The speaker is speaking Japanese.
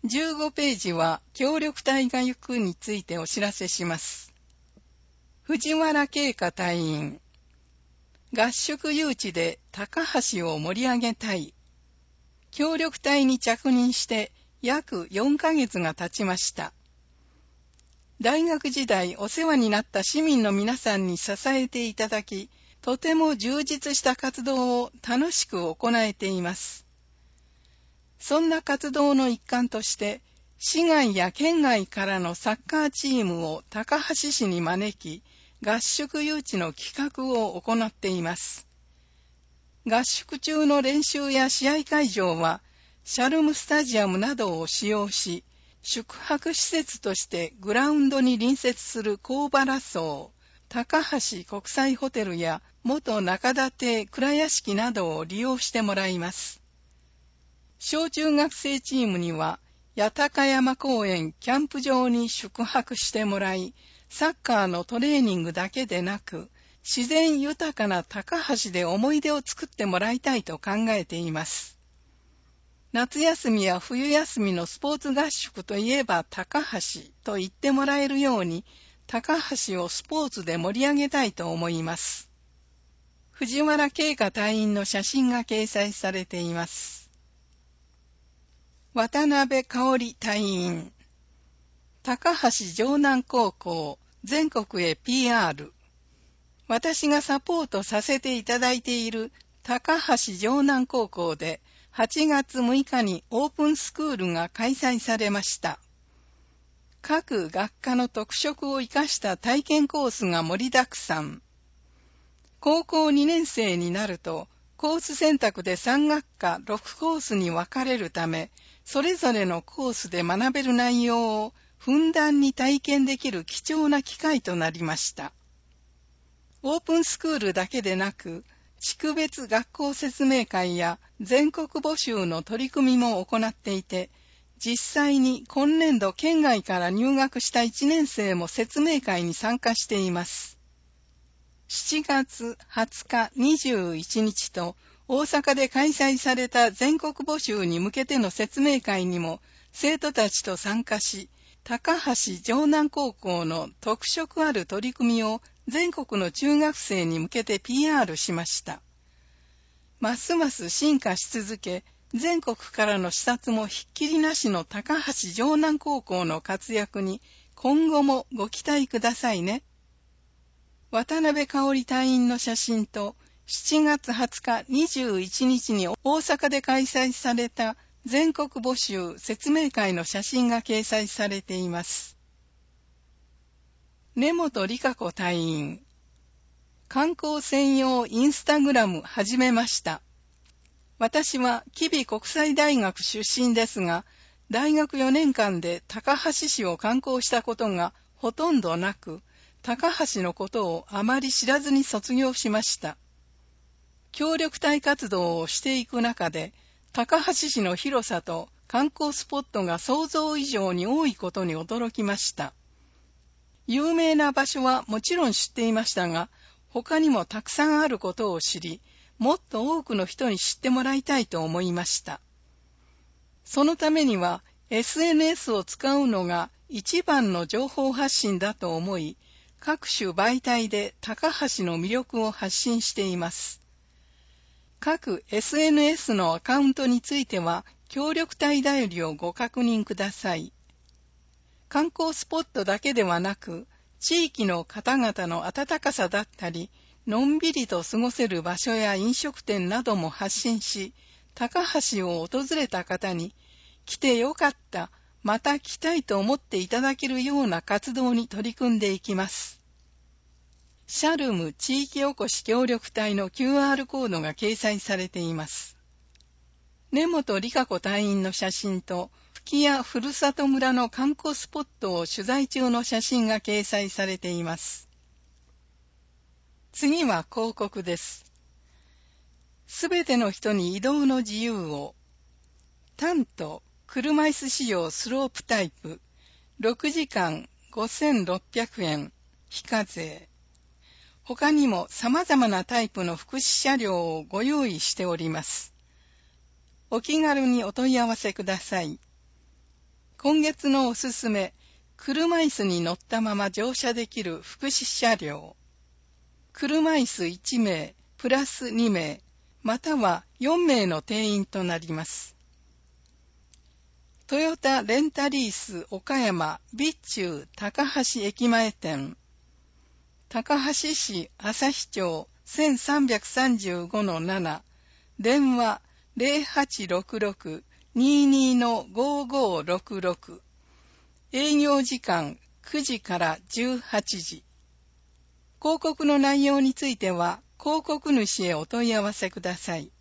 15ページは協力隊が行くについてお知らせします。藤原慶香隊員。合宿誘致で高橋を盛り上げたい。協力隊に着任して約4ヶ月が経ちました。大学時代お世話になった市民の皆さんに支えていただき、とても充実した活動を楽しく行えています。そんな活動の一環として、市外や県外からのサッカーチームを高橋市に招き、合宿誘致の企画を行っています。合宿中の練習や試合会場は、シャルムスタジアムなどを使用し、宿泊施設としてグラウンドに隣接する高原荘、高橋国際ホテルや元中田邸蔵屋敷などを利用してもらいます。小中学生チームには、八高山公園キャンプ場に宿泊してもらい、サッカーのトレーニングだけでなく、自然豊かな高橋で思い出を作ってもらいたいと考えています。夏休みや冬休みのスポーツ合宿といえば高橋と言ってもらえるように、高橋をスポーツで盛り上げたいと思います。藤原慶香隊員の写真が掲載されています。渡辺香織隊員。高橋城南高校全国へ PR。私がサポートさせていただいている高橋城南高校で8月6日にオープンスクールが開催されました。各学科の特色を生かした体験コースが盛りだくさん。高校2年生になるとコース選択で3学科6コースに分かれるため、それぞれのコースで学べる内容をふんだんに体験できる貴重な機会となりました。オープンスクールだけでなく、地区別学校説明会や全国募集の取り組みも行っていて、実際に今年度県外から入学した1年生も説明会に参加しています。7月20日21日と大阪で開催された全国募集に向けての説明会にも生徒たちと参加し、高橋城南高校の特色ある取り組みを全国の中学生に向けて PR しました。ますます進化し続け、全国からの視察もひっきりなしの高橋城南高校の活躍に今後もご期待くださいね。渡辺香織隊員の写真と7月20日21日に大阪で開催された全国募集説明会の写真が掲載されています。根本理香子隊員。観光専用インスタグラム始めました。私は吉備国際大学出身ですが、大学4年間で高橋市を観光したことがほとんどなく、高橋のことをあまり知らずに卒業しました。協力隊活動をしていく中で、高橋市の広さと観光スポットが想像以上に多いことに驚きました。有名な場所はもちろん知っていましたが、他にもたくさんあることを知り、もっと多くの人に知ってもらいたいと思いました。そのためには SNS を使うのが一番の情報発信だと思い、各種媒体で高橋の魅力を発信しています。各 SNS のアカウントについては、協力隊だよりをご確認ください。観光スポットだけではなく、地域の方々の温かさだったり、のんびりと過ごせる場所や飲食店なども発信し、高橋を訪れた方に、来てよかった、また来たいと思っていただけるような活動に取り組んでいきます。シャルム地域おこし協力隊の QR コードが掲載されています。根本理香子隊員の写真と、吹屋ふるさと村の観光スポットを取材中の写真が掲載されています。次は広告です。すべての人に移動の自由を。タント、車椅子仕様スロープタイプ、6時間5600円、非課税。他にも様々なタイプの福祉車両をご用意しております。お気軽にお問い合わせください。 今月のおすすめ、車椅子に乗ったまま乗車できる福祉車両。車椅子1名、プラス2名、または4名の定員となります。トヨタレンタリース岡山備中高橋駅前店。高橋市旭町 1335-7、電話 0866-22-5566、営業時間9時から18時。広告の内容については広告主へお問い合わせください。